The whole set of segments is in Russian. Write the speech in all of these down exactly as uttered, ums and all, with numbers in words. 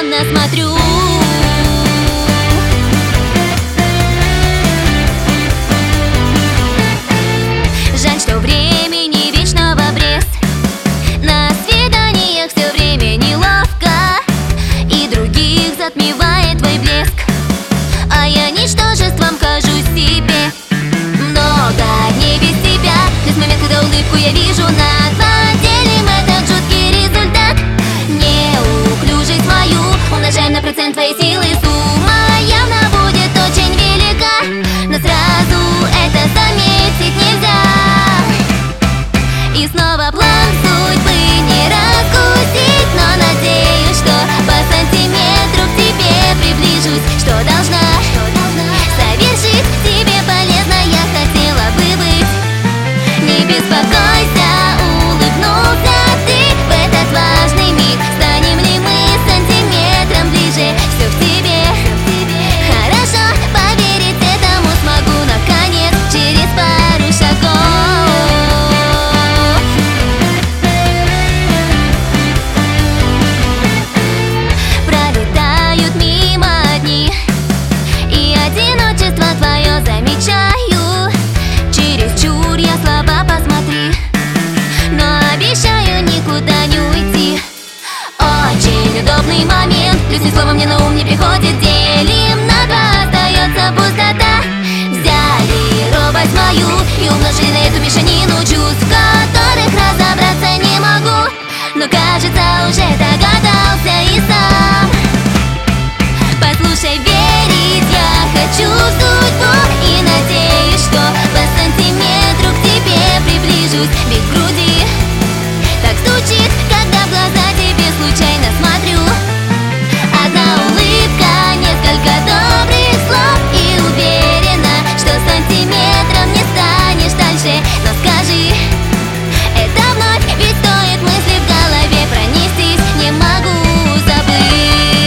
влюбленно смотрю. Жаль, что времени вечно в обрез. На свиданиях все время неловко, и других затмевает твой блеск. А я ничтожеством кажусь себе. Много дней без тебя, без момента, когда улыбку я вижу над поделим этот жуткий результат. Неуклюжесть мою умножаем на процент твоей силы. Сумма явно будет очень велика, но сразу это заметить нельзя. И снова план судьбы не раскусить, но надеюсь, что по сантиметру к тебе приближусь. Что должна, что должна совершить тебе полезно, я хотела бы быть. Не беспокойся, улыбнулся ты в этот важный миг. Станем ли мы сантиметром ближе? Все в тебе, хорошо, поверить этому смогу наконец через пару шагов. Пролетают мимо дни, и одиночество твое замечаю. Чересчур я слаба, посмотри, но обещаю никуда не уйти. Очень удобный момент, лишним словом мне на ум не приходит. Делим на два, остается пустота. Взяли робость мою и умножили на эту мешанину чувств, в которых разобраться не могу. Но кажется, уже догадался и сам. Послушай, верить я хочу в судьбу, и надеюсь, что по сантиметру к тебе приближусь. Ведь в груди так стучит, когда в глаза тебе случайно смотрю. Одна улыбка, несколько добрых слов, и уверена, что сантиметром не станешь дальше. Но скажи, это вновь, ведь стоит мысли в голове пронестись, не могу забыть.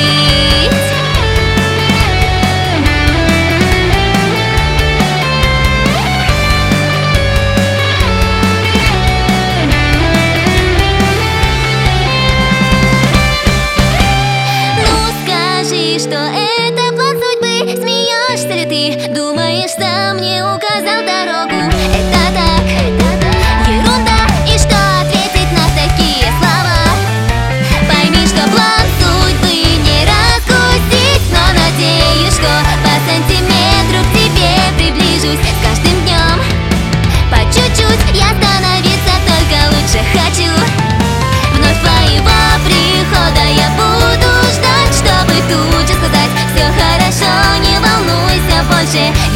Что это план судьбы? Смеешься ли ты? Думаешь, сам мне указал дорогу? Это так, ерунда. И что ответить на такие слова? Пойми, что план судьбы не раскусить, но надеюсь, что по сантиметру к тебе приближусь. С каждым днем по чуть-чуть я становиться только лучше хочу. Вновь твоего прихода я буду ждать, чтобы тут же сказать: все хорошо, не волнуйся больше.